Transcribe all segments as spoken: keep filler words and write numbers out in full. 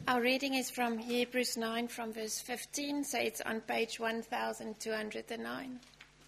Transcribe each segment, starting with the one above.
Our reading is from Hebrews nine from verse fifteen, so it's on page one thousand two hundred nine.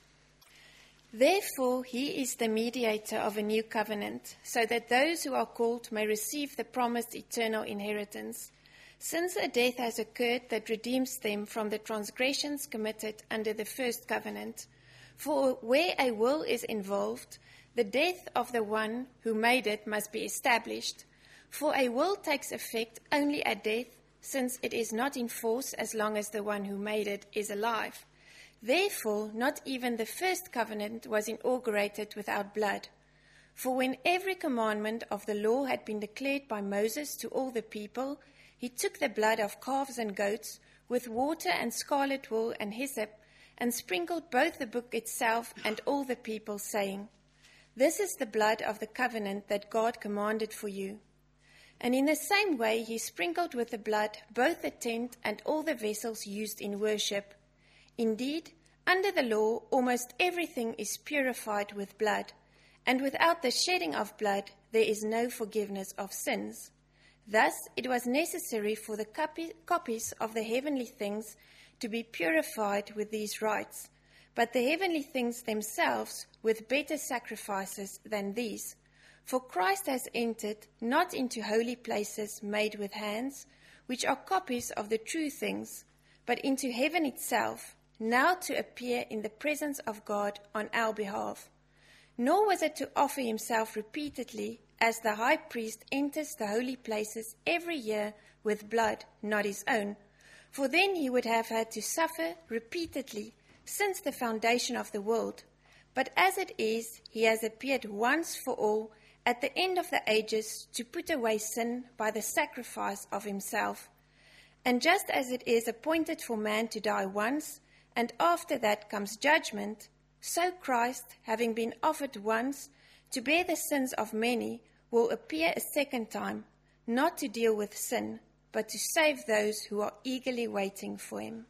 Therefore he is the mediator of a new covenant, so that those who are called may receive the promised eternal inheritance, since a death has occurred that redeems them from the transgressions committed under the first covenant. For where a will is involved, the death of the one who made it must be established. For a will takes effect only at death, since it is not in force as long as the one who made it is alive. Therefore, not even the first covenant was inaugurated without blood. For when every commandment of the law had been declared by Moses to all the people, he took the blood of calves and goats with water and scarlet wool and hyssop, and sprinkled both the book itself and all the people, saying, "This is the blood of the covenant that God commanded for you." And in the same way he sprinkled with the blood both the tent and all the vessels used in worship. Indeed, under the law, almost everything is purified with blood, and without the shedding of blood, there is no forgiveness of sins. Thus, it was necessary for the copy, copies of the heavenly things to be purified with these rites, but the heavenly things themselves with better sacrifices than these. For Christ has entered not into holy places made with hands, which are copies of the true things, but into heaven itself, now to appear in the presence of God on our behalf. Nor was it to offer himself repeatedly, as the high priest enters the holy places every year with blood, not his own, for then he would have had to suffer repeatedly since the foundation of the world. But as it is, he has appeared once for all at the end of the ages to put away sin by the sacrifice of himself. And just as it is appointed for man to die once, and after that comes judgment, so Christ, having been offered once to bear the sins of many, will appear a second time, not to deal with sin, but to save those who are eagerly waiting for him.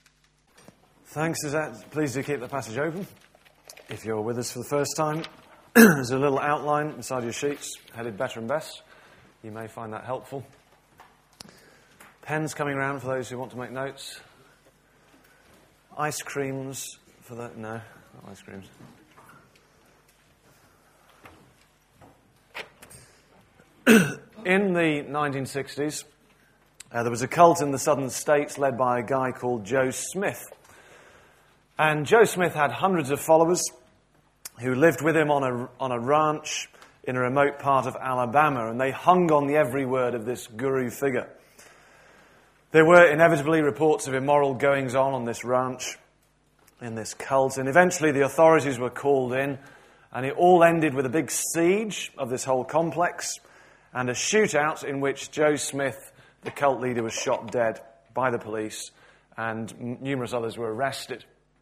Thanks, Suzette. Please do keep the passage open. If you're with us for the first time, there's a little outline inside your sheets, headed better and best. You may find that helpful. Pens coming around for those who want to make notes. Ice creams for that? No, not ice creams. In the nineteen sixties, uh, there was a cult in the southern states led by a guy called Joe Smith. And Joe Smith had hundreds of followers who lived with him on a, on a ranch in a remote part of Alabama, and they hung on the every word of this guru figure. There were inevitably reports of immoral goings-on on this ranch, in this cult, and eventually the authorities were called in, and it all ended with a big siege of this whole complex and a shootout in which Joe Smith, the cult leader, was shot dead by the police, and m- numerous others were arrested.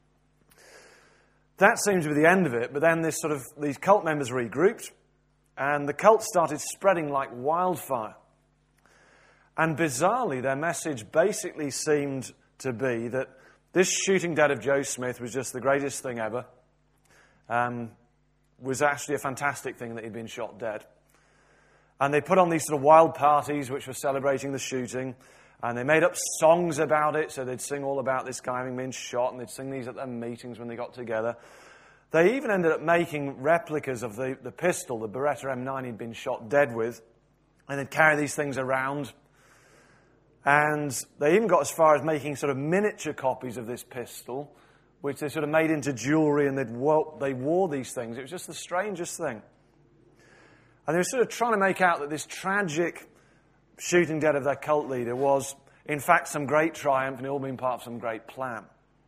That seemed to be the end of it, but then this sort of these cult members regrouped, and the cult started spreading like wildfire. And bizarrely, their message basically seemed to be that this shooting dead of Joe Smith was just the greatest thing ever. Um, was actually a fantastic thing that he'd been shot dead. And they put on these sort of wild parties which were celebrating the shooting, and they made up songs about it, so they'd sing all about this guy having been shot, and they'd sing these at their meetings when they got together. They even ended up making replicas of the, the pistol, the Beretta M nine he'd been shot dead with, and they'd carry these things around. And they even got as far as making sort of miniature copies of this pistol, which they sort of made into jewellery, and they'd wo- they wore these things. It was just the strangest thing. And they were sort of trying to make out that this tragic shooting dead of their cult leader was, in fact, some great triumph, and it all been part of some great plan.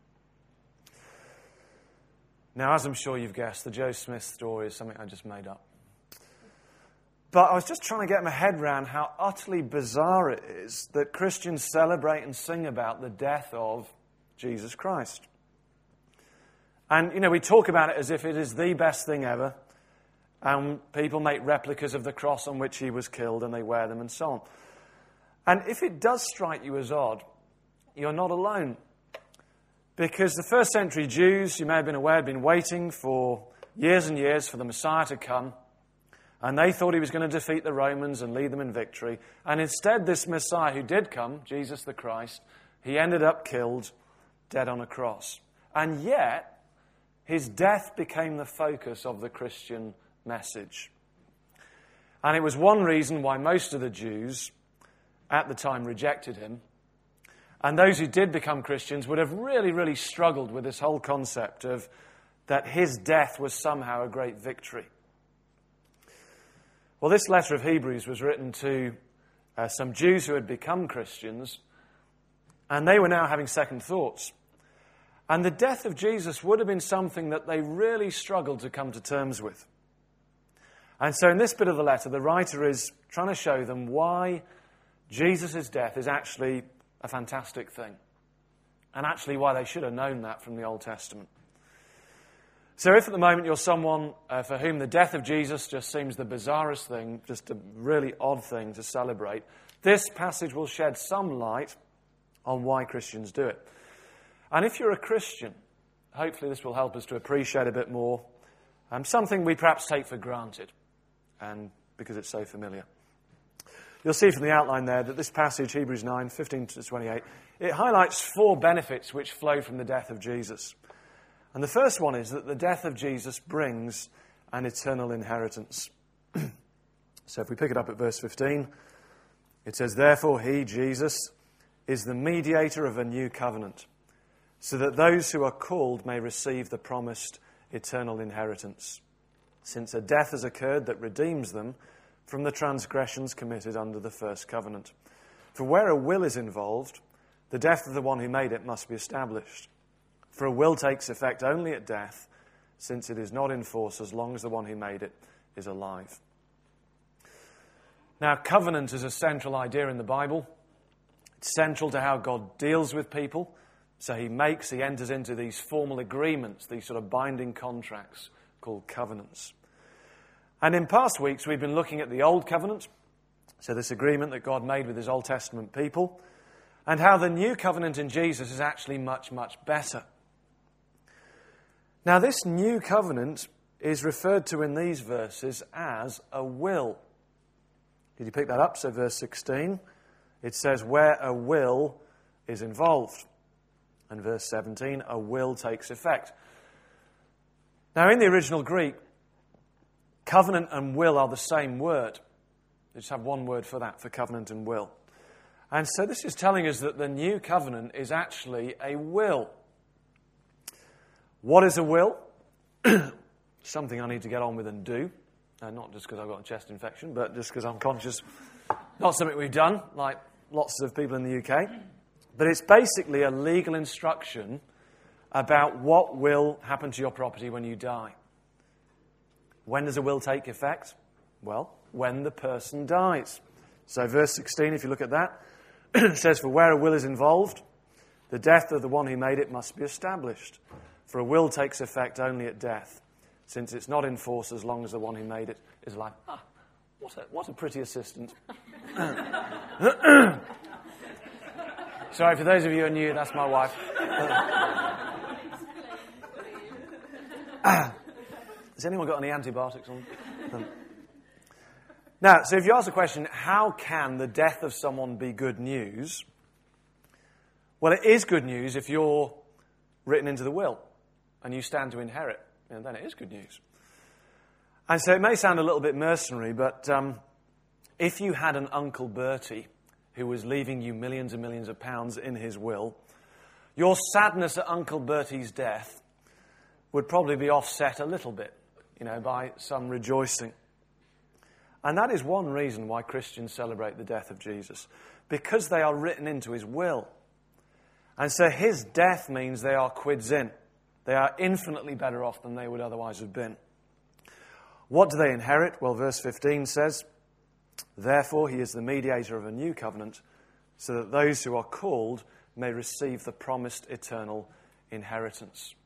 Now, as I'm sure you've guessed, the Joe Smith story is something I just made up. But I was just trying to get my head around how utterly bizarre it is that Christians celebrate and sing about the death of Jesus Christ. And, you know, we talk about it as if it is the best thing ever. And people make replicas of the cross on which he was killed, and they wear them and so on. And if it does strike you as odd, you're not alone. Because the first century Jews, you may have been aware, had been waiting for years and years for the Messiah to come. And they thought he was going to defeat the Romans and lead them in victory. And instead, this Messiah who did come, Jesus the Christ, he ended up killed, dead on a cross. And yet, his death became the focus of the Christian message. And it was one reason why most of the Jews at the time rejected him. And those who did become Christians would have really, really struggled with this whole concept of that his death was somehow a great victory. Well, this letter of Hebrews was written to uh, some Jews who had become Christians, and they were now having second thoughts. And the death of Jesus would have been something that they really struggled to come to terms with. And so in this bit of the letter, the writer is trying to show them why Jesus' death is actually a fantastic thing, and actually why they should have known that from the Old Testament. So if at the moment you're someone uh, for whom the death of Jesus just seems the bizarrest thing, just a really odd thing to celebrate, this passage will shed some light on why Christians do it. And if you're a Christian, hopefully this will help us to appreciate a bit more um, something we perhaps take for granted, and because it's so familiar. You'll see from the outline there that this passage, Hebrews nine, fifteen to twenty-eight, it highlights four benefits which flow from the death of Jesus. And the first one is that the death of Jesus brings an eternal inheritance. So if we pick it up at verse fifteen, it says, "Therefore he, Jesus, is the mediator of a new covenant, so that those who are called may receive the promised eternal inheritance, since a death has occurred that redeems them from the transgressions committed under the first covenant. For where a will is involved, the death of the one who made it must be established. For a will takes effect only at death, since it is not in force as long as the one who made it is alive." Now, covenant is a central idea in the Bible. It's central to how God deals with people. So he makes, he enters into these formal agreements, these sort of binding contracts called covenants. And in past weeks, we've been looking at the Old Covenant, so this agreement that God made with his Old Testament people, and how the New Covenant in Jesus is actually much, much better. Now, this New Covenant is referred to in these verses as a will. Did you pick that up? So verse sixteen, it says, "Where a will is involved." And verse seventeen, "A will takes effect." Now, in the original Greek, covenant and will are the same word. They just have one word for that, for covenant and will. And so this is telling us that the new covenant is actually a will. What is a will? Something I need to get on with and do. Uh, not just because I've got a chest infection, but just because I'm conscious. Not something we've done, like lots of people in the U K. But it's basically a legal instruction about what will happen to your property when you die. When does a will take effect? Well, when the person dies. So verse sixteen, if you look at that, it says, "For where a will is involved, the death of the one who made it must be established. For a will takes effect only at death, since it's not in force as long as the one who made it is alive." Ah, what a, what a pretty assistant. Sorry, for those of you who are new, that's my wife. Has anyone got any antibiotics on? Now, so if you ask the question, how can the death of someone be good news? Well, it is good news if you're written into the will and you stand to inherit. You know, then it is good news. And so it may sound a little bit mercenary, but um, if you had an Uncle Bertie who was leaving you millions and millions of pounds in his will, your sadness at Uncle Bertie's death would probably be offset a little bit, you know, by some rejoicing. And that is one reason why Christians celebrate the death of Jesus, because they are written into his will. And so his death means they are quids in. They are infinitely better off than they would otherwise have been. What do they inherit? Well, verse fifteen says, "Therefore he is the mediator of a new covenant, so that those who are called may receive the promised eternal inheritance."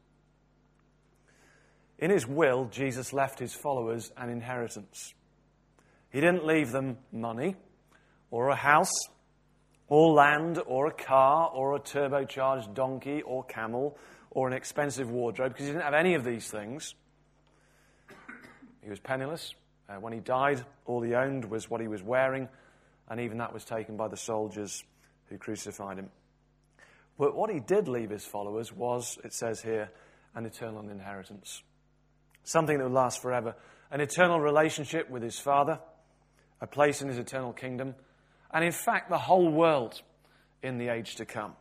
In his will, Jesus left his followers an inheritance. He didn't leave them money, or a house, or land, or a car, or a turbocharged donkey, or camel, or an expensive wardrobe, because he didn't have any of these things. He was penniless, Uh, when he died, all he owned was what he was wearing, and even that was taken by the soldiers who crucified him. But what he did leave his followers was, it says here, an eternal inheritance. Something that would last forever. An eternal relationship with his Father, a place in his eternal kingdom, and in fact the whole world in the age to come.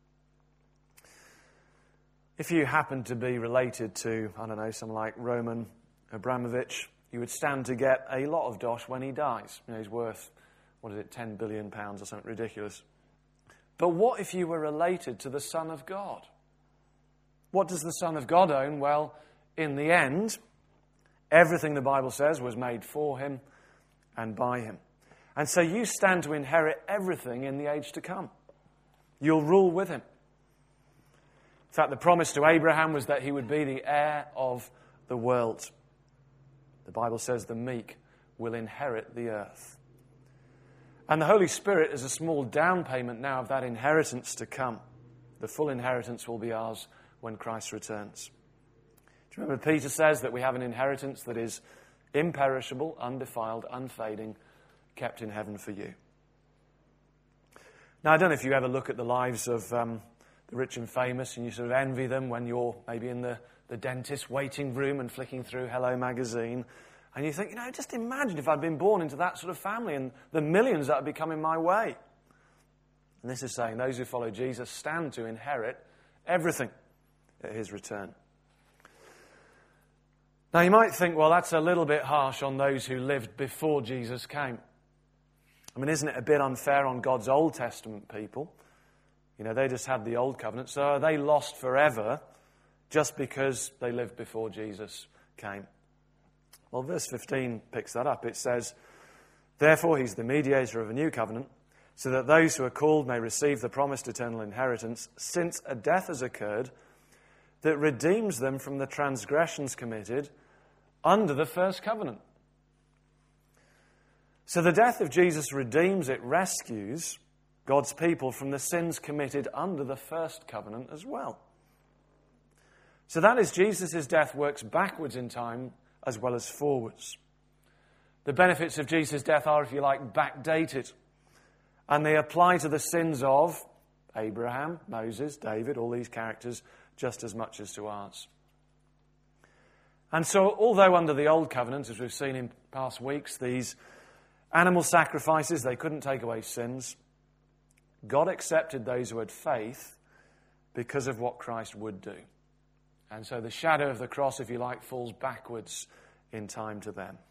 If you happen to be related to, I don't know, someone like Roman Abramovich, you would stand to get a lot of dosh when he dies. You know, he's worth, what is it, ten billion pounds or something ridiculous. But what if you were related to the Son of God? What does the Son of God own? Well, in the end, everything the Bible says was made for him and by him. And so you stand to inherit everything in the age to come. You'll rule with him. In fact, the promise to Abraham was that he would be the heir of the world. The Bible says the meek will inherit the earth. And the Holy Spirit is a small down payment now of that inheritance to come. The full inheritance will be ours when Christ returns. Do you remember Peter says that we have an inheritance that is imperishable, undefiled, unfading, kept in heaven for you? Now, I don't know if you ever look at the lives of um, the rich and famous and you sort of envy them when you're maybe in the, the dentist waiting room and flicking through Hello magazine. And you think, you know, just imagine if I'd been born into that sort of family and the millions that would be coming my way. And this is saying those who follow Jesus stand to inherit everything at his return. Now, you might think, well, that's a little bit harsh on those who lived before Jesus came. I mean, isn't it a bit unfair on God's Old Testament people? You know, they just had the Old Covenant, so are they lost forever just because they lived before Jesus came? Well, verse fifteen picks that up. It says, therefore he's the mediator of a new covenant, so that those who are called may receive the promised eternal inheritance, since a death has occurred that redeems them from the transgressions committed under the first covenant. So the death of Jesus redeems, it rescues God's people from the sins committed under the first covenant as well. So that is, Jesus' death works backwards in time as well as forwards. The benefits of Jesus' death are, if you like, backdated. And they apply to the sins of Abraham, Moses, David, all these characters, just as much as to ours. And so, although under the Old Covenant, as we've seen in past weeks, these animal sacrifices, they couldn't take away sins, God accepted those who had faith because of what Christ would do. And so the shadow of the cross, if you like, falls backwards in time to them.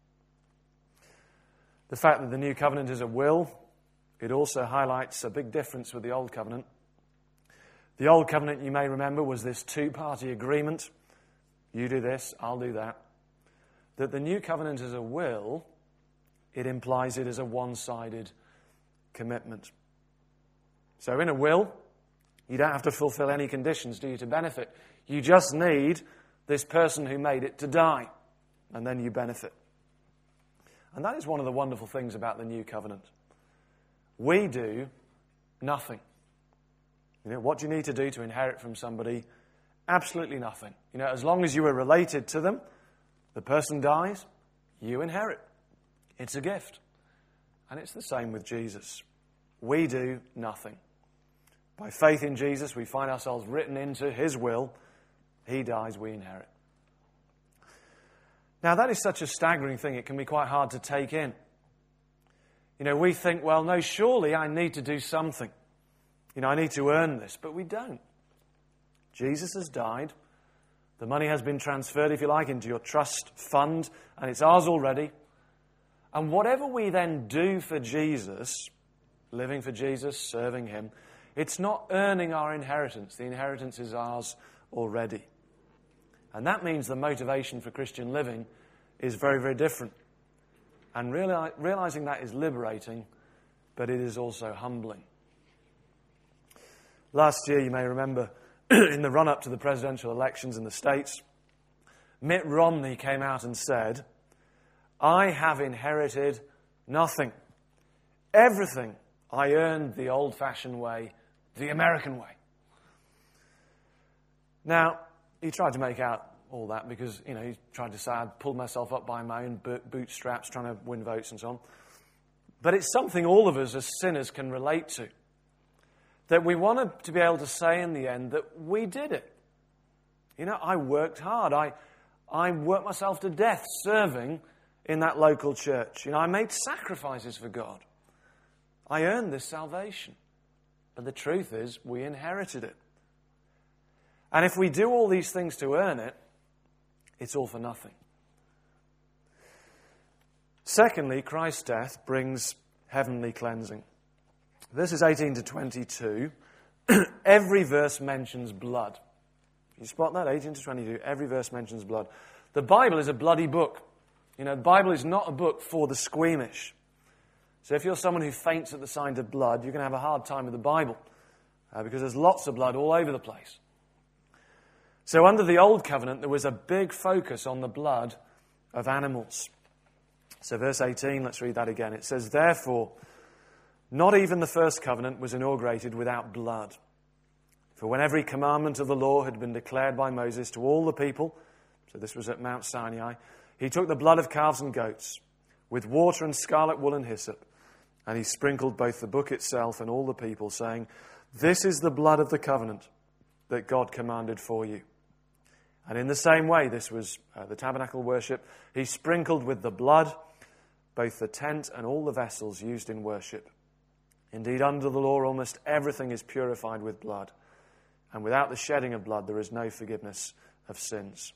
The fact that the new covenant is a will, it also highlights a big difference with the old covenant. The old covenant, you may remember, was this two-party agreement. You do this, I'll do that. That the new covenant is a will, it implies it is a one-sided commitment. So in a will, you don't have to fulfill any conditions, do you, to benefit? You just need this person who made it to die, and then you benefit. And that is one of the wonderful things about the new covenant. We do nothing. You know, what do you need to do to inherit from somebody? Absolutely nothing. You know, as long as you are related to them, the person dies, you inherit. It's a gift. And it's the same with Jesus. We do nothing. By faith in Jesus, we find ourselves written into his will. He dies, we inherit. Now, that is such a staggering thing, it can be quite hard to take in. You know, we think, well, no, surely I need to do something. You know, I need to earn this, but we don't. Jesus has died. The money has been transferred, if you like, into your trust fund, and it's ours already. And whatever we then do for Jesus, living for Jesus, serving him, it's not earning our inheritance. The inheritance is ours already. And that means the motivation for Christian living is very, very different. And reali- realizing that is liberating, but it is also humbling. Last year, you may remember, in the run-up to the presidential elections in the States, Mitt Romney came out and said, I have inherited nothing. Everything I earned the old-fashioned way, the American way. Now, he tried to make out all that because, you know, he tried to say I'd pulled myself up by my own bootstraps trying to win votes and so on. But it's something all of us as sinners can relate to. That we want to be able to say in the end that we did it. You know, I worked hard. I, I worked myself to death serving in that local church. You know, I made sacrifices for God. I earned this salvation. But the truth is, we inherited it. And if we do all these things to earn it, it's all for nothing. Secondly, Christ's death brings heavenly cleansing. Verses eighteen to twenty-two, every verse mentions blood. You spot that? eighteen to twenty-two, every verse mentions blood. The Bible is a bloody book. You know, the Bible is not a book for the squeamish. So if you're someone who faints at the sight of blood, you're going to have a hard time with the Bible uh, because there's lots of blood all over the place. So under the Old Covenant, there was a big focus on the blood of animals. So verse eighteen, let's read that again. It says, therefore, not even the first covenant was inaugurated without blood. For when every commandment of the law had been declared by Moses to all the people, so this was at Mount Sinai, he took the blood of calves and goats with water and scarlet wool and hyssop, and he sprinkled both the book itself and all the people, saying, this is the blood of the covenant that God commanded for you. And in the same way, this was uh, the tabernacle worship, he sprinkled with the blood both the tent and all the vessels used in worship. Indeed, under the law, almost everything is purified with blood. And without the shedding of blood, there is no forgiveness of sins.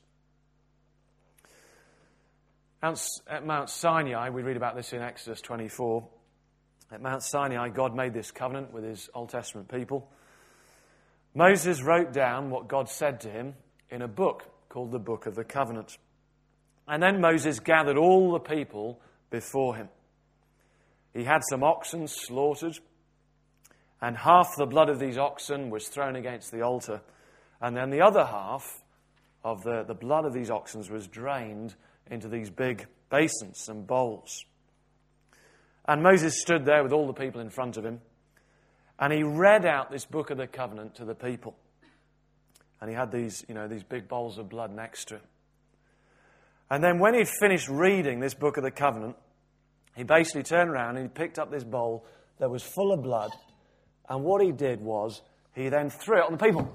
At Mount Sinai, we read about this in Exodus twenty-four. At Mount Sinai, God made this covenant with his Old Testament people. Moses wrote down what God said to him in a book called the Book of the Covenant. And then Moses gathered all the people before him. He had some oxen slaughtered, and half the blood of these oxen was thrown against the altar. And then the other half of the, the blood of these oxen was drained into these big basins and bowls. And Moses stood there with all the people in front of him, and he read out this book of the covenant to the people. And he had these, you know, these big bowls of blood next to him. And then when he'd finished reading this book of the covenant, he basically turned around and he picked up this bowl that was full of blood. And what he did was, he then threw it on the people.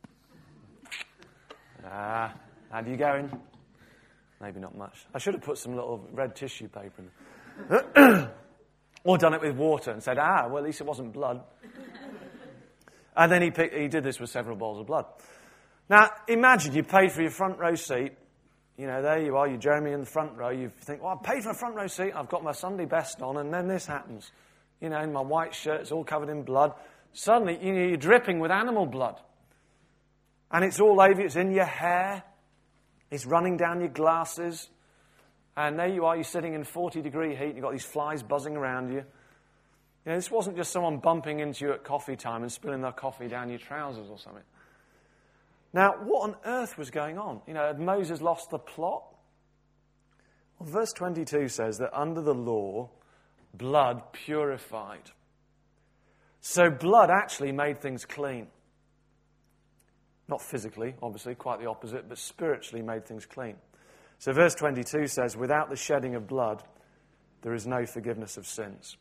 Ah, how do you going? Maybe not much. I should have put some little red tissue paper in. Or done it with water and said, ah, well, at least it wasn't blood. And then he picked, he did this with several bowls of blood. Now, imagine you paid for your front row seat. You know, there you are, you're Jeremy in the front row. You think, well, I paid for a front row seat. I've got my Sunday best on, and then this happens. You know, in my white shirt, it's all covered in blood. Suddenly, you know, you're dripping with animal blood. And it's all over you. It's in your hair. It's running down your glasses. And there you are, you're sitting in forty-degree heat. You've got these flies buzzing around you. You know, this wasn't just someone bumping into you at coffee time and spilling their coffee down your trousers or something. Now, what on earth was going on? You know, had Moses lost the plot? Well, verse twenty-two says that under the law, blood purified. So blood actually made things clean. Not physically, obviously, quite the opposite, but spiritually made things clean. So verse twenty-two says, without the shedding of blood, there is no forgiveness of sins.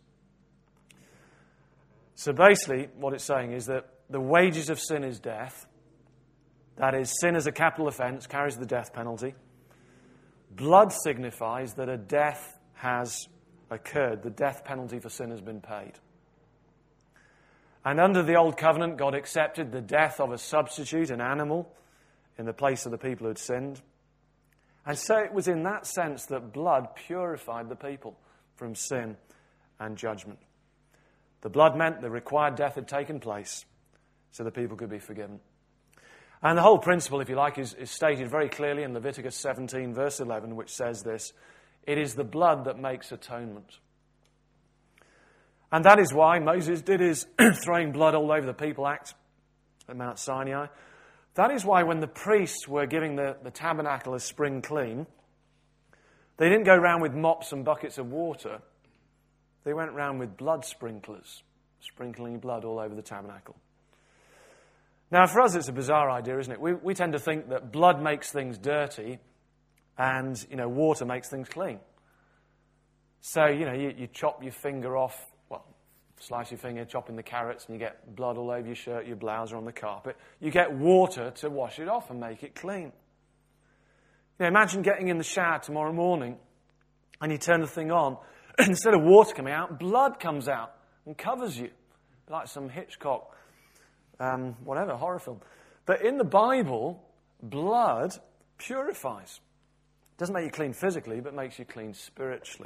So basically, what it's saying is that the wages of sin is death. That is, sin is a capital offence, carries the death penalty. Blood signifies that a death has occurred. The death penalty for sin has been paid. And under the Old Covenant, God accepted the death of a substitute, an animal, in the place of the people who had sinned. And so it was in that sense that blood purified the people from sin and judgment. The blood meant the required death had taken place so the people could be forgiven. And the whole principle, if you like, is, is stated very clearly in Leviticus seventeen, verse eleven, which says this: it is the blood that makes atonement. And that is why Moses did his throwing blood all over the people act at Mount Sinai. That is why when the priests were giving the, the tabernacle a spring clean, they didn't go round with mops and buckets of water. They went round with blood sprinklers, sprinkling blood all over the tabernacle. Now, for us, it's a bizarre idea, isn't it? We, we tend to think that blood makes things dirty and, you know, water makes things clean. So, you know, you, you chop your finger off, well, slice your finger, chopping the carrots, and you get blood all over your shirt, your blouse, or on the carpet. You get water to wash it off and make it clean. You know, imagine getting in the shower tomorrow morning and you turn the thing on, and instead of water coming out, blood comes out and covers you, like some Hitchcock Um, whatever, horror film. But in the Bible, blood purifies. It doesn't make you clean physically, but makes you clean spiritually.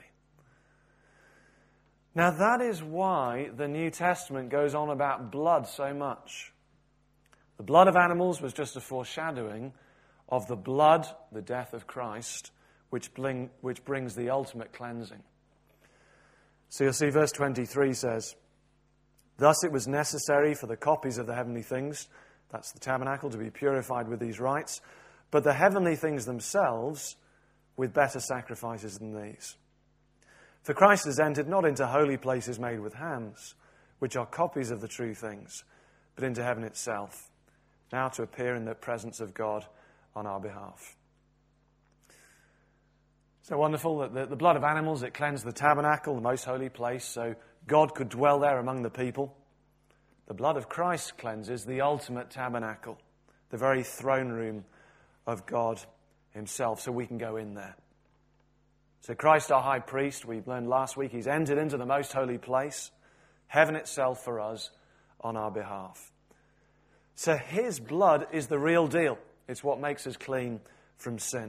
Now that is why the New Testament goes on about blood so much. The blood of animals was just a foreshadowing of the blood, the death of Christ, which, bring, which brings the ultimate cleansing. So you'll see verse twenty-three says, "Thus it was necessary for the copies of the heavenly things," that's the tabernacle, "to be purified with these rites, but the heavenly things themselves with better sacrifices than these. For Christ has entered not into holy places made with hands, which are copies of the true things, but into heaven itself, now to appear in the presence of God on our behalf." So wonderful that the, the blood of animals, it cleansed the tabernacle, the most holy place, so God could dwell there among the people. The blood of Christ cleanses the ultimate tabernacle, the very throne room of God himself, so we can go in there. So Christ, our high priest, we learned last week, he's entered into the most holy place, heaven itself for us on our behalf. So his blood is the real deal. It's what makes us clean from sin.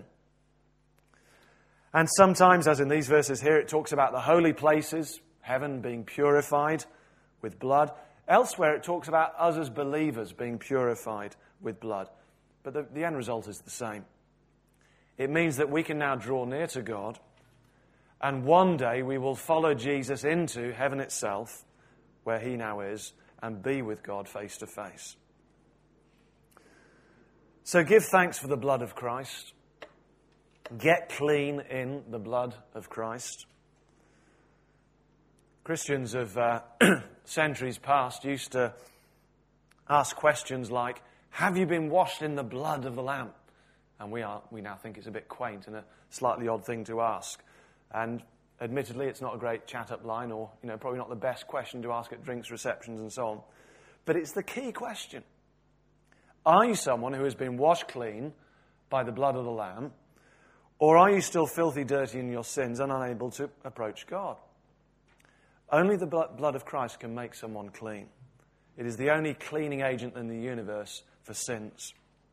And sometimes, as in these verses here, it talks about the holy places, heaven being purified with blood. Elsewhere, it talks about us as believers being purified with blood. But the, the end result is the same. It means that we can now draw near to God, and one day we will follow Jesus into heaven itself, where he now is, and be with God face to face. So give thanks for the blood of Christ. Get clean in the blood of Christ. Christians of uh, centuries past used to ask questions like, "Have you been washed in the blood of the Lamb?" And we are we now think it's a bit quaint and a slightly odd thing to ask. And admittedly, it's not a great chat-up line, or you know, probably not the best question to ask at drinks receptions and so on. But it's the key question. Are you someone who has been washed clean by the blood of the Lamb? Or are you still filthy, dirty in your sins and unable to approach God? Only the blood of Christ can make someone clean. It is the only cleaning agent in the universe for sins.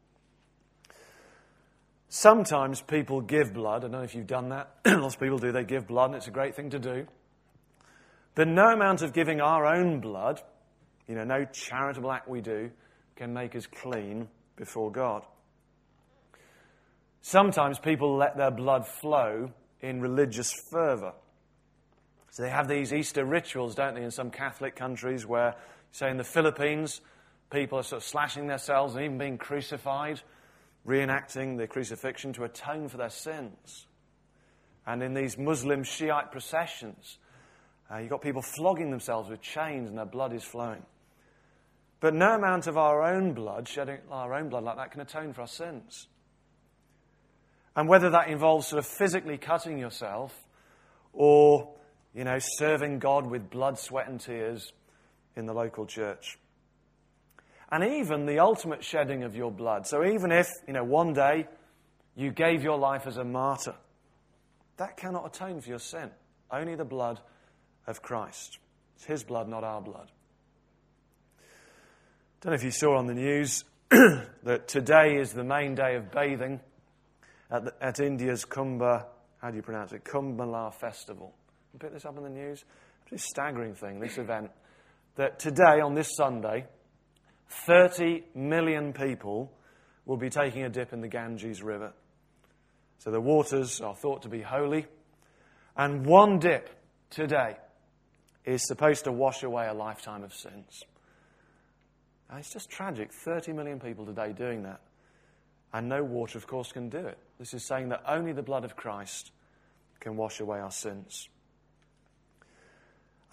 Sometimes people give blood. I don't know if you've done that. Lots of people do. They give blood, and it's a great thing to do. But no amount of giving our own blood, you know, no charitable act we do, can make us clean before God. Sometimes people let their blood flow in religious fervour. So they have these Easter rituals, don't they, in some Catholic countries where, say in the Philippines, people are sort of slashing themselves and even being crucified, reenacting the crucifixion to atone for their sins. And in these Muslim Shiite processions, uh, you've got people flogging themselves with chains and their blood is flowing. But no amount of our own blood, shedding our own blood like that, can atone for our sins. And whether that involves sort of physically cutting yourself or, you know, serving God with blood, sweat and tears in the local church. And even the ultimate shedding of your blood. So even if, you know, one day you gave your life as a martyr, that cannot atone for your sin. Only the blood of Christ. It's his blood, not our blood. I don't know if you saw on the news that today is the main day of bathing At, the, at India's Kumbh, how do you pronounce it? Kumbh Mela festival. You pick this up in the news? It's a staggering thing, this event. That today, on this Sunday, thirty million people will be taking a dip in the Ganges River. So the waters are thought to be holy. And one dip today is supposed to wash away a lifetime of sins. And it's just tragic. thirty million people today doing that. And no water, of course, can do it. This is saying that only the blood of Christ can wash away our sins.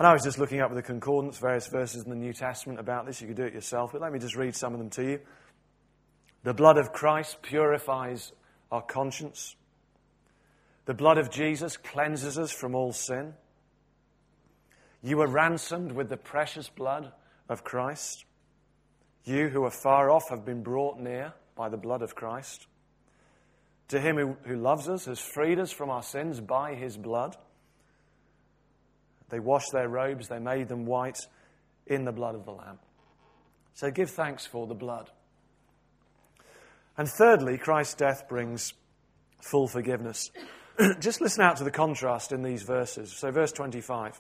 And I was just looking up with the concordance, various verses in the New Testament about this. You could do it yourself, but let me just read some of them to you. The blood of Christ purifies our conscience. The blood of Jesus cleanses us from all sin. You were ransomed with the precious blood of Christ. You who are far off have been brought near by the blood of Christ. To him who, who loves us has freed us from our sins by his blood. They washed their robes, they made them white in the blood of the Lamb. So give thanks for the blood. And thirdly, Christ's death brings full forgiveness. Just listen out to the contrast in these verses. So verse twenty-five.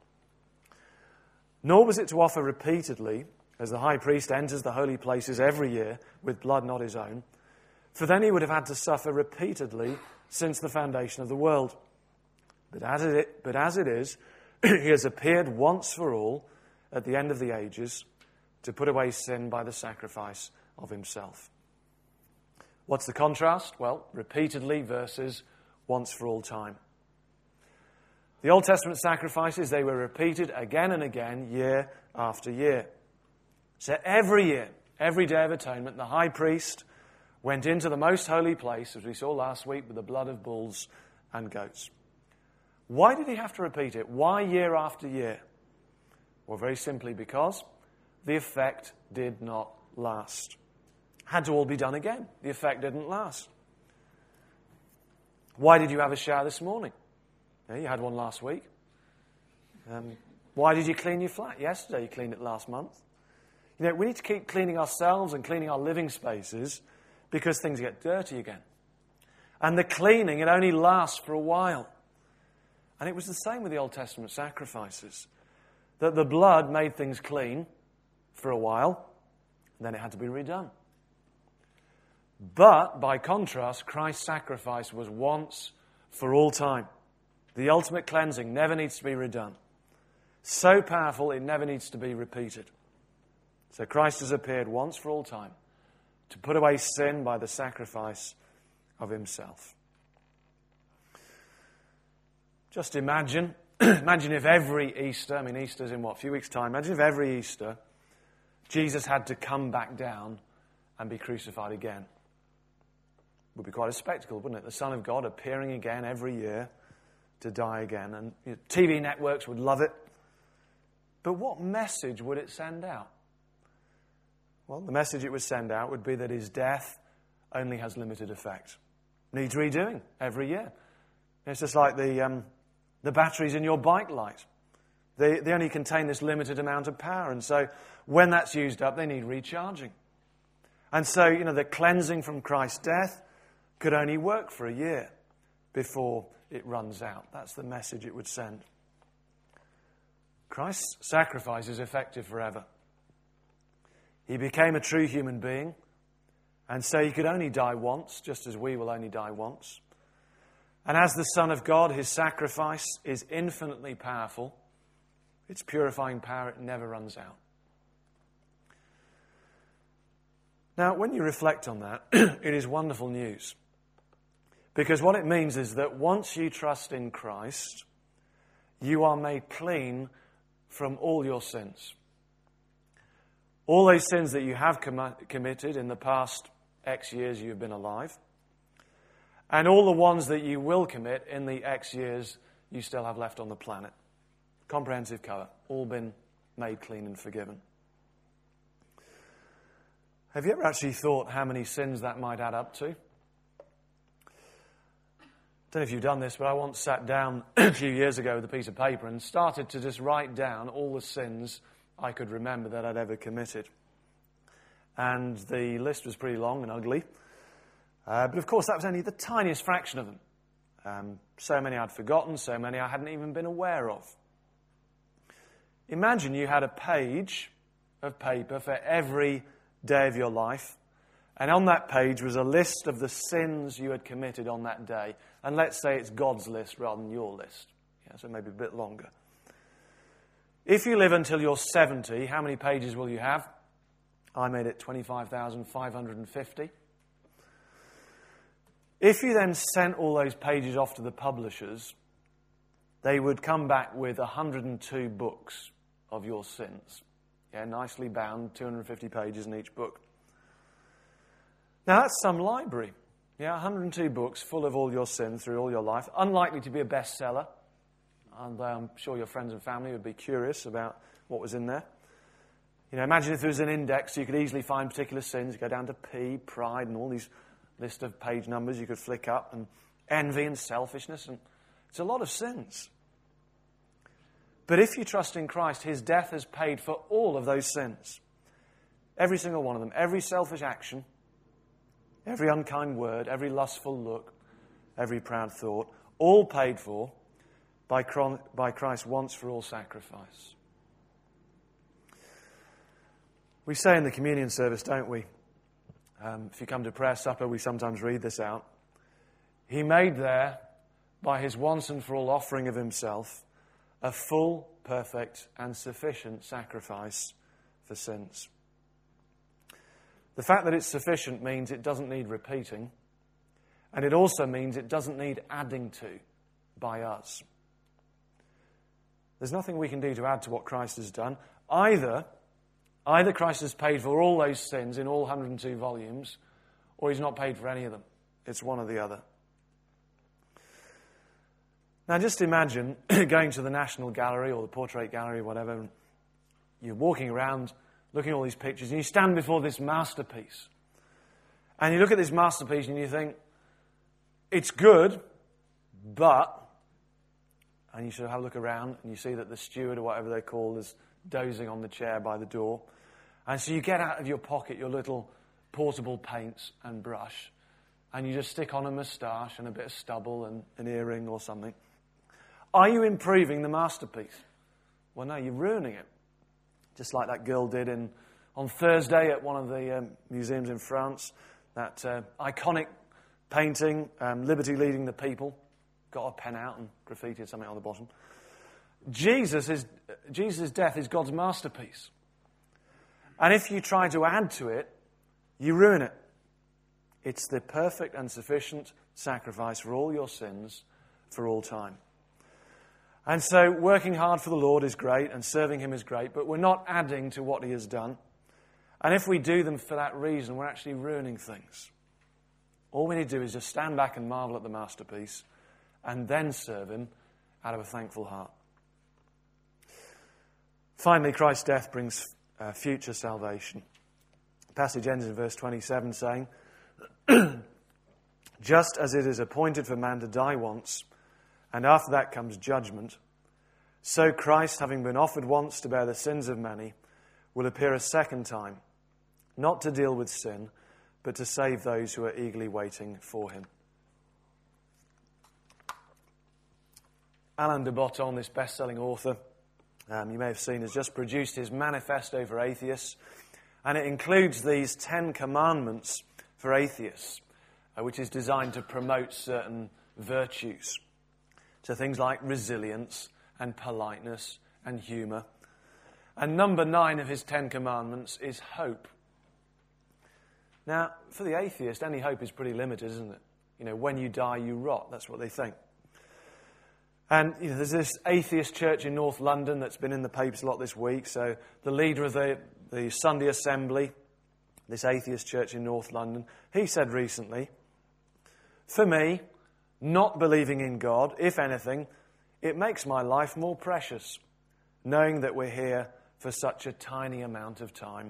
Nor was it to offer repeatedly, as the high priest enters the holy places every year with blood not his own, for then he would have had to suffer repeatedly since the foundation of the world. But as it, but as it is, he has appeared once for all at the end of the ages to put away sin by the sacrifice of himself. What's the contrast? Well, repeatedly versus once for all time. The Old Testament sacrifices, they were repeated again and again, year after year. So every year, every Day of Atonement, the high priest went into the most holy place, as we saw last week, with the blood of bulls and goats. Why did he have to repeat it? Why year after year? Well, very simply because the effect did not last. Had to all be done again. The effect didn't last. Why did you have a shower this morning? Yeah, you had one last week. Um, why did you clean your flat yesterday? You cleaned it last month. You know, we need to keep cleaning ourselves and cleaning our living spaces because things get dirty again. And the cleaning, it only lasts for a while. And it was the same with the Old Testament sacrifices. That the blood made things clean for a while, and then it had to be redone. But, by contrast, Christ's sacrifice was once for all time. The ultimate cleansing never needs to be redone. So powerful, it never needs to be repeated. So Christ has appeared once for all time to put away sin by the sacrifice of himself. Just imagine, imagine if every Easter, I mean Easter's in what, a few weeks' time, imagine if every Easter Jesus had to come back down and be crucified again. It would be quite a spectacle, wouldn't it? The Son of God appearing again every year to die again. And you know, T V networks would love it. But what message would it send out? Well, the message it would send out would be that his death only has limited effect. Needs redoing every year. It's just like the um, the batteries in your bike light. They, they only contain this limited amount of power. And so when that's used up, they need recharging. And so, you know, the cleansing from Christ's death could only work for a year before it runs out. That's the message it would send. Christ's sacrifice is effective forever. He became a true human being, and so he could only die once, just as we will only die once. And as the Son of God, his sacrifice is infinitely powerful. Its purifying power, it never runs out. Now, when you reflect on that, it is wonderful news. Because what it means is that once you trust in Christ, you are made clean from all your sins. All those sins that you have com- committed in the past X years you've been alive, and all the ones that you will commit in the X years you still have left on the planet. Comprehensive cover. All been made clean and forgiven. Have you ever actually thought how many sins that might add up to? I don't know if you've done this, but I once sat down a few years ago with a piece of paper and started to just write down all the sins I could remember that I'd ever committed. And the list was pretty long and ugly. Uh, but of course, that was only the tiniest fraction of them. Um, so many I'd forgotten, so many I hadn't even been aware of. Imagine you had a page of paper for every day of your life, and on that page was a list of the sins you had committed on that day. And let's say it's God's list rather than your list. Yeah, so maybe a bit longer. If you live until you're seventy, how many pages will you have? I made it twenty-five thousand five hundred fifty. If you then sent all those pages off to the publishers, they would come back with one hundred two books of your sins. Yeah, nicely bound, two hundred fifty pages in each book. Now, that's some library. Yeah, one hundred two books full of all your sins through all your life. Unlikely to be a bestseller. And I'm sure your friends and family would be curious about what was in there. You know, imagine if there was an index, you could easily find particular sins. You go down to P, pride, and all these list of page numbers you could flick up, and envy and selfishness, and it's a lot of sins. But if you trust in Christ, his death has paid for all of those sins. Every single one of them. Every selfish action, every unkind word, every lustful look, every proud thought, all paid for by Christ's once for all sacrifice. We say in the communion service, don't we? Um, if you come to prayer supper, we sometimes read this out. He made there, by his once and for all offering of himself, a full, perfect, and sufficient sacrifice for sins. The fact that it's sufficient means it doesn't need repeating, and it also means it doesn't need adding to by us. There's nothing we can do to add to what Christ has done. Either, either Christ has paid for all those sins in all one hundred two volumes, or he's not paid for any of them. It's one or the other. Now just imagine going to the National Gallery or the Portrait Gallery, whatever, and you're walking around looking at all these pictures, and you stand before this masterpiece. And you look at this masterpiece and you think, it's good, but... And you sort of have a look around and you see that the steward or whatever they're called is dozing on the chair by the door. And so you get out of your pocket your little portable paints and brush, and you just stick on a moustache and a bit of stubble and an earring or something. Are you improving the masterpiece? Well, no, you're ruining it. Just like that girl did in on Thursday at one of the um, museums in France. That uh, iconic painting, um, Liberty Leading the People. Got a pen out and graffitied something on the bottom. Jesus is, Jesus' death is God's masterpiece. And if you try to add to it, you ruin it. It's the perfect and sufficient sacrifice for all your sins for all time. And so working hard for the Lord is great and serving him is great, but we're not adding to what he has done. And if we do them for that reason, we're actually ruining things. All we need to do is just stand back and marvel at the masterpiece and then serve him out of a thankful heart. Finally, Christ's death brings uh, future salvation. The passage ends in verse twenty-seven saying, just as it is appointed for man to die once, and after that comes judgment, so Christ, having been offered once to bear the sins of many, will appear a second time, not to deal with sin, but to save those who are eagerly waiting for him. Alain de Botton, this best-selling author, um, you may have seen, has just produced his Manifesto for Atheists, and it includes these Ten Commandments for atheists, uh, which is designed to promote certain virtues. So things like resilience and politeness and humour. And number nine of his Ten Commandments is hope. Now, for the atheist, any hope is pretty limited, isn't it? You know, when you die, you rot. That's what they think. And you know, there's this atheist church in North London that's been in the papers a lot this week. So the leader of the, the Sunday Assembly, this atheist church in North London, he said recently, for me, not believing in God, if anything, it makes my life more precious, knowing that we're here for such a tiny amount of time.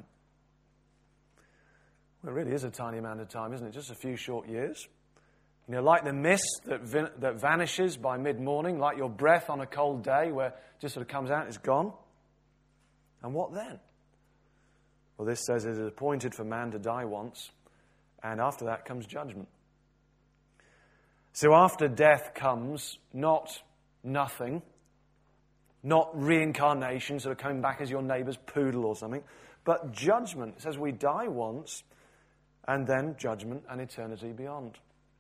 Well, it really is a tiny amount of time, isn't it? Just a few short years. You know, like the mist that, vin- that vanishes by mid-morning, like your breath on a cold day where it just sort of comes out and it's gone. And what then? Well, this says it is appointed for man to die once, and after that comes judgment. So after death comes not nothing, not reincarnation, sort of coming back as your neighbour's poodle or something, but judgment. It says we die once, and then judgment and eternity beyond.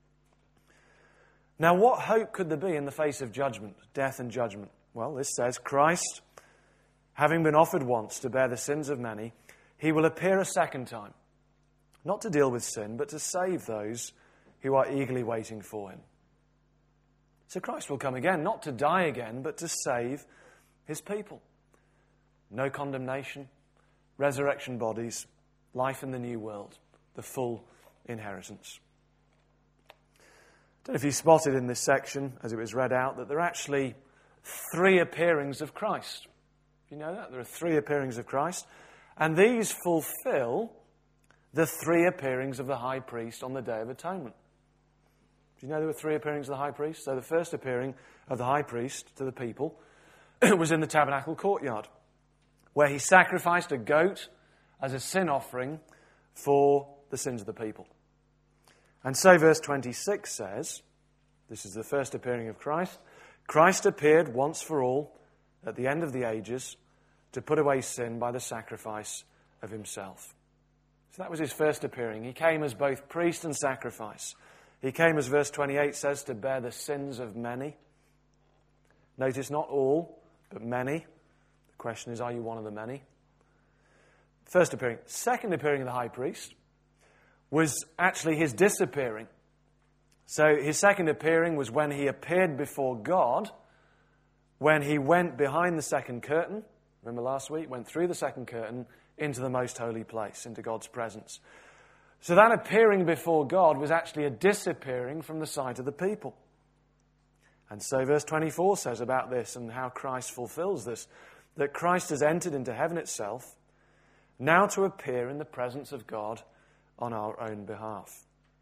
Now, what hope could there be in the face of judgment, death and judgment? Well, this says, Christ, having been offered once to bear the sins of many, he will appear a second time, not to deal with sin, but to save those who are eagerly waiting for him. So Christ will come again, not to die again, but to save his people. No condemnation, resurrection bodies, life in the new world, the full inheritance. I don't know if you spotted in this section, as it was read out, that there are actually three appearings of Christ. You know that? There are three appearings of Christ. And these fulfill the three appearings of the high priest on the Day of Atonement. Do you know there were three appearings of the high priest? So the first appearing of the high priest to the people was in the tabernacle courtyard, where he sacrificed a goat as a sin offering for the sins of the people. And so verse twenty-six says, this is the first appearing of Christ, Christ appeared once for all at the end of the ages to put away sin by the sacrifice of himself. So that was his first appearing. He came as both priest and sacrifice. He came, as verse twenty-eight says, to bear the sins of many. Notice not all, but many. The question is, are you one of the many? First appearing. Second appearing of the high priest was actually his disappearing. So his second appearing was when he appeared before God, when he went behind the second curtain. Remember last week? Went through the second curtain into the most holy place, into God's presence. So that appearing before God was actually a disappearing from the sight of the people. And so verse twenty-four says about this and how Christ fulfills this, that Christ has entered into heaven itself, now to appear in the presence of God on our own behalf.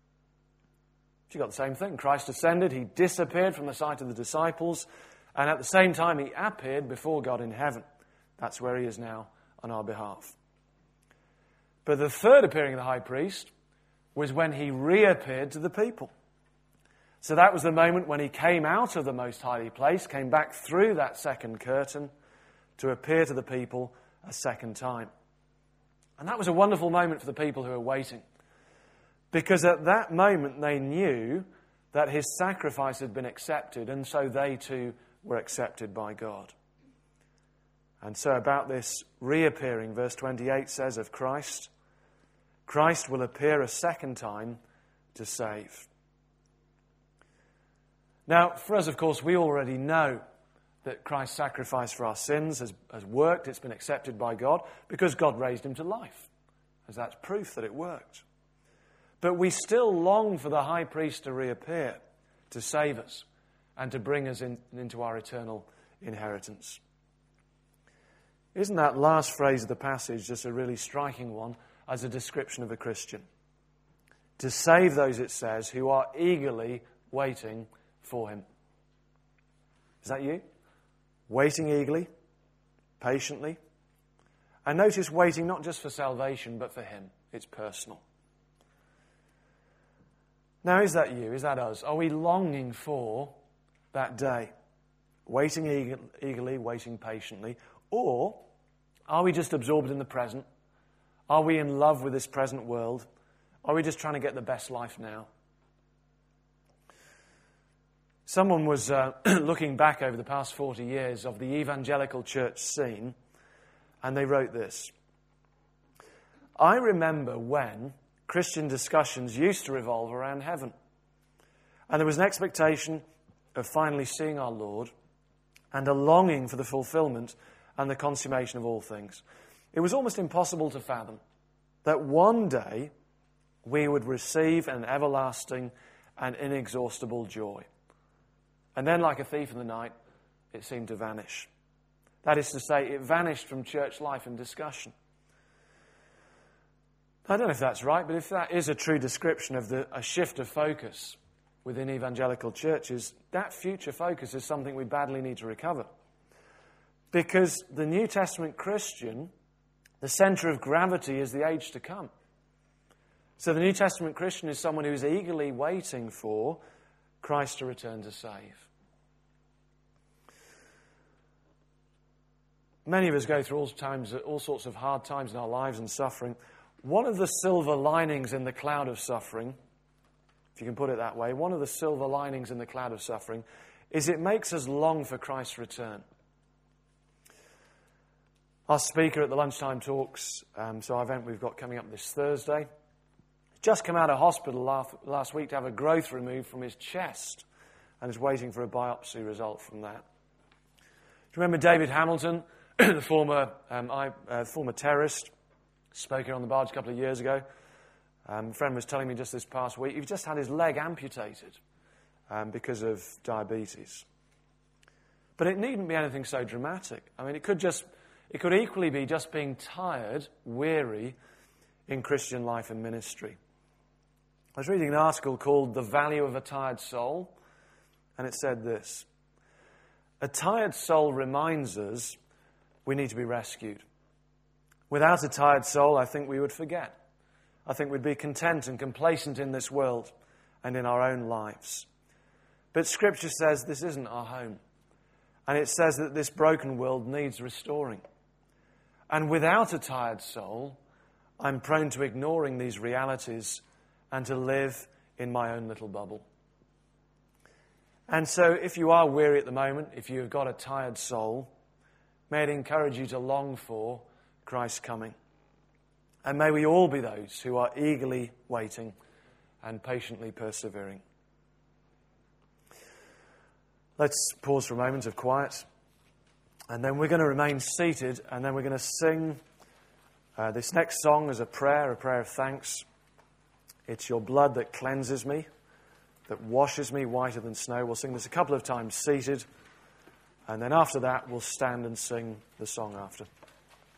You got the same thing. Christ ascended, he disappeared from the sight of the disciples, and at the same time he appeared before God in heaven. That's where he is now on our behalf. But the third appearing of the high priest was when he reappeared to the people. So that was the moment when he came out of the most holy place, came back through that second curtain to appear to the people a second time. And that was a wonderful moment for the people who were waiting. Because at that moment they knew that his sacrifice had been accepted, and so they too were accepted by God. And so about this reappearing, verse twenty-eight says of Christ, Christ will appear a second time to save. Now, for us, of course, we already know that Christ's sacrifice for our sins has, has worked, it's been accepted by God, because God raised him to life, as that's proof that it worked. But we still long for the high priest to reappear, to save us, and to bring us in, into our eternal inheritance. Isn't that last phrase of the passage just a really striking one as a description of a Christian? To save those, it says, who are eagerly waiting for him. Is that you? Waiting eagerly, patiently. And notice waiting not just for salvation, but for him. It's personal. Now, is that you? Is that us? Are we longing for that day? Waiting eager, eagerly, waiting patiently? Or are we just absorbed in the present? Are we in love with this present world? Are we just trying to get the best life now? Someone was uh, looking back over the past forty years of the evangelical church scene, and they wrote this. I remember when Christian discussions used to revolve around heaven, and there was an expectation of finally seeing our Lord and a longing for the fulfillment and the consummation of all things. It was almost impossible to fathom that one day we would receive an everlasting and inexhaustible joy. And then, like a thief in the night, it seemed to vanish. That is to say, it vanished from church life and discussion. I don't know if that's right, but if that is a true description of the, a shift of focus within evangelical churches, that future focus is something we badly need to recover. Because the New Testament Christian, the center of gravity is the age to come. So the New Testament Christian is someone who is eagerly waiting for Christ to return to save. Many of us go through all times, all sorts of hard times in our lives and suffering. One of the silver linings in the cloud of suffering, if you can put it that way, one of the silver linings in the cloud of suffering is it makes us long for Christ's return. Our speaker at the lunchtime talks, um, so our event we've got coming up this Thursday, just come out of hospital last, last week to have a growth removed from his chest. and is waiting for a biopsy result from that. Do you remember David Hamilton, the former, um, I, uh, former terrorist, spoke here on the barge a couple of years ago? Um, a friend was telling me just this past week, he just had his leg amputated um, because of diabetes. But it needn't be anything so dramatic. I mean, it could just, it could equally be just being tired, weary in Christian life and ministry. I was reading an article called The Value of a Tired Soul, and it said this: a tired soul reminds us we need to be rescued. Without a tired soul, I think we would forget. I think we'd be content and complacent in this world and in our own lives. But Scripture says this isn't our home. And it says that this broken world needs restoring. And without a tired soul, I'm prone to ignoring these realities and to live in my own little bubble. And so if you are weary at the moment, if you've got a tired soul, may it encourage you to long for Christ's coming. And may we all be those who are eagerly waiting and patiently persevering. Let's pause for a moment of quiet. And then we're going to remain seated, and then we're going to sing uh, this next song as a prayer, a prayer of thanks. It's your blood that cleanses me, that washes me whiter than snow. We'll sing this a couple of times seated, and then after that we'll stand and sing the song after.